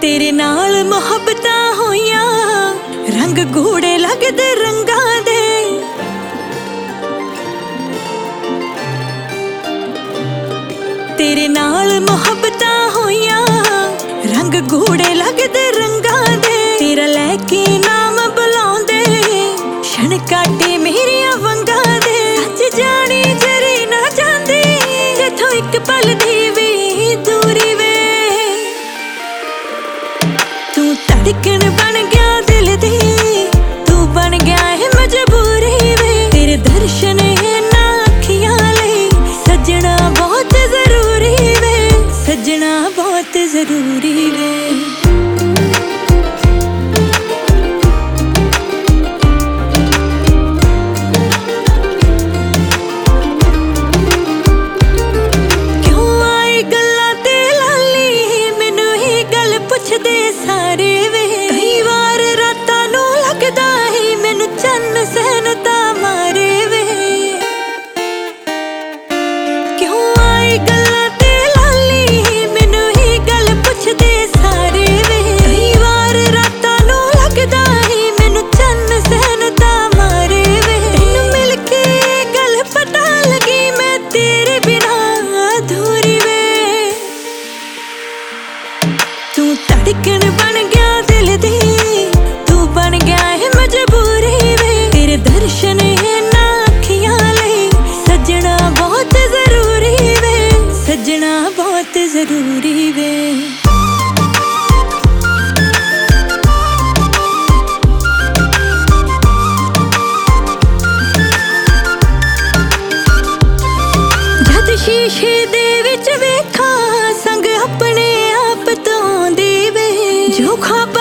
तेरे नाल मुहब्बतां होइयां, रंग गूढ़े लगदे रंगां दे। तेरे नाल मुहब्बतां होइयां, रंग गूढ़े लगदे रंगां दे। तेरा लैके नाम बुलाउंदे क्षण काटे मेरियां वंगां दे। सच जानी जरी ना जांदी जिथों एक पल दी भी दूरी वे। तू धड़कन बन गया दिल दी, तू बन गया है मजबूरी वे। तेरे दर्शन ना अखियां लई सजना बहुत जरूरी वे, सजना बहुत जरूरी वे। पुछदे सारे वे, कई बार रातां नूं लगदा ही मैनू चन्न सहन ता मारे वे। क्यों आई गल्लां ते लाली, मैनू ही गल पुछदे सारे वे। कई बार रातां नूं लगदा ही मैनू चन्न सहन ता मारे वे। तैनू मिल के गल पता लगी मैं तेरे बिना अधूरी वे। तू धड़कन बन गया दिल दी, तू बन गया है मजबूरी वे। तेरे दर्शन ना अखियां लई सजना बहुत जरूरी वे, सजना बहुत जरूरी वे। जद शीशे दे विच वेखां संग अपने आप तो जो ख्वाब